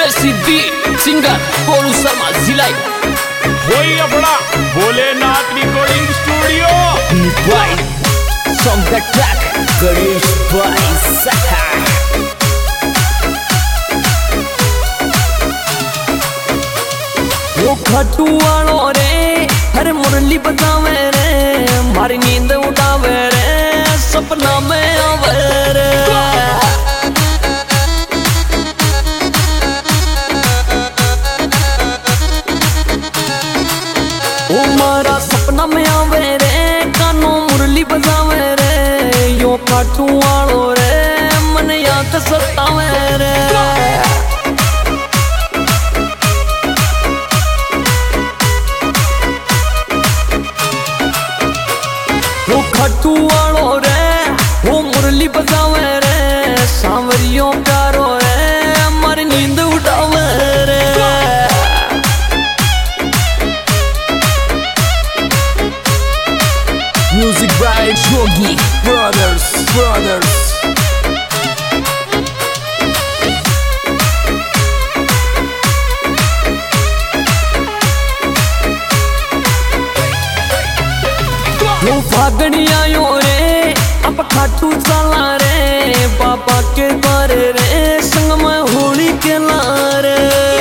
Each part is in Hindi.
देसी बीट सिंगर गोलू शर्मा जिलाई वही अपना भोलेनाथ रिकॉर्डिंग स्टूडियो भाई सॉन्ग द ट्रैक गणेश भाई सहा वो खटू वालो रे हर मुरली बजावे रे मारी नींद उठावे रे सपना में आवे रे ओ मारा सपना में आवे रे कानो मुरली बजावे रे यो खाटू वालो रे मन याद सतावे रे वो खाटू वालो रे वो मुरली बजावे रे सांवरियों प्यारो रे मारी नींद उठावे रे Music by Yogi Brothers वो फागणी आयो रे अब खाटू चला रे बाबा के द्वारे रे संग में होली के लारे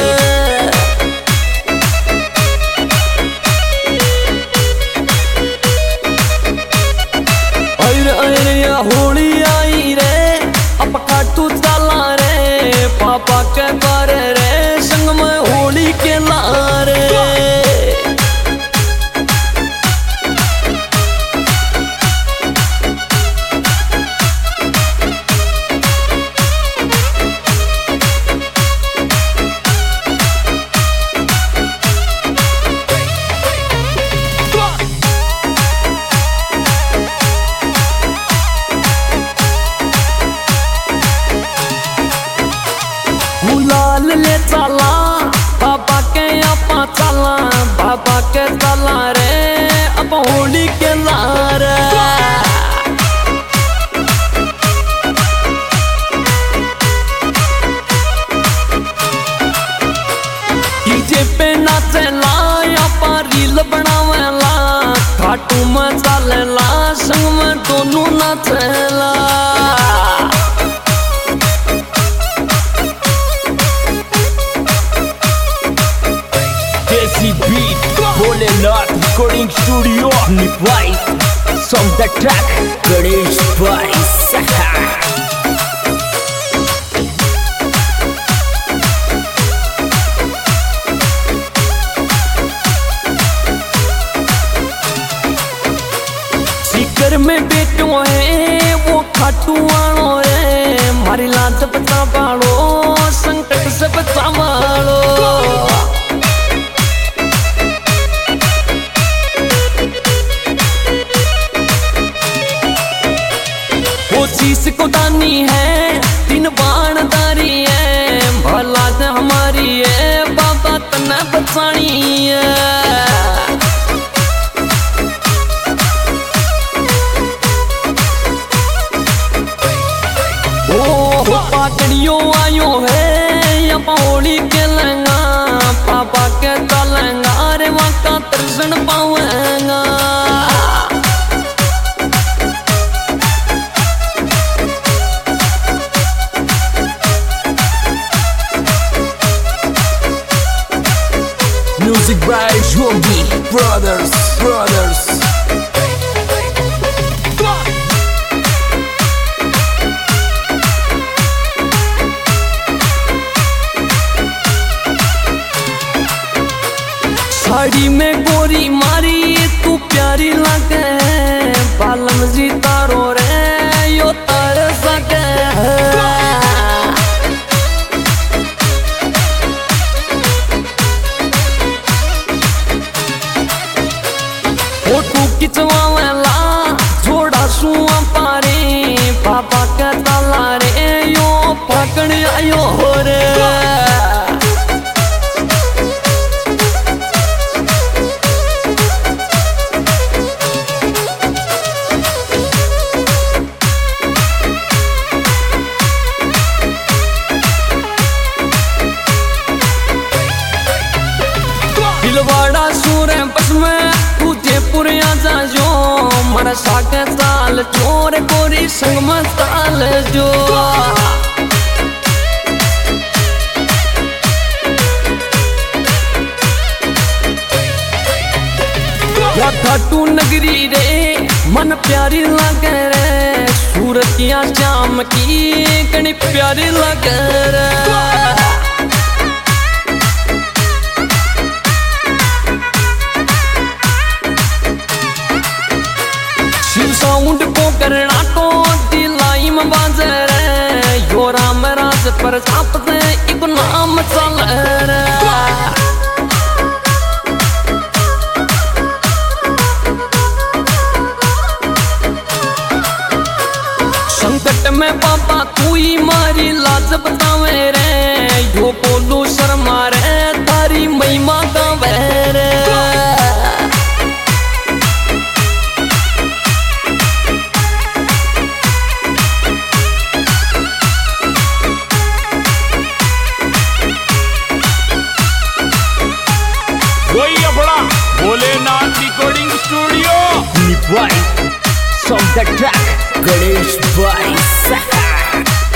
होली आई रे अब खाटू चला रे पापा के द्वारे रे संग में होली के लारे गुलाल ले चला बाबा के आपा चला बाबा के चला रे अब होली के लारे डीजे पे नाचेला आपा रील बनावेला खाटू में चलेला संग में दोनों नाचेला desi beat Bholenath recording studio भाई सॉन्ग द ट्रैक गणेश भाई सहा सीकर में बेटो है वो खाटू वालो रे मारी लात बचा पालो संकट से बचा वालो शीश को दानी है तीन बाणदारी है भला हमारी है बाबा तना बचानी है ओ पाकड़ियों आयो है या होली के लंगा पापा के तलंगा रे वहाँ दर्शन पावेगा Music by Yogi Brothers sari में गोरी मारी तू प्यारी लगे बालम जी तारो रे यो तार सके फोटो खिंचवावेला जोड़ा सुआ पारे पापा के तला रे यो पकड़ आयो हो रे सागे साल चोर गोरी संग में ताल जो या खाटू नगरी रे मन प्यारी लगे रे सूरतिया शाम की कणी प्यारी लगे रे शिव साउंड को करना तो दिलाई में बाजे रे यो राम राज पर छाप दे एक नाम चल रे संकट में बाबा तू ही मारी लाज बतावे रे यो बोलू शर्मा रे तारी महिमा गावे रे वही अपना Bholenath recording studio Right, from the track, Ganesh Boy.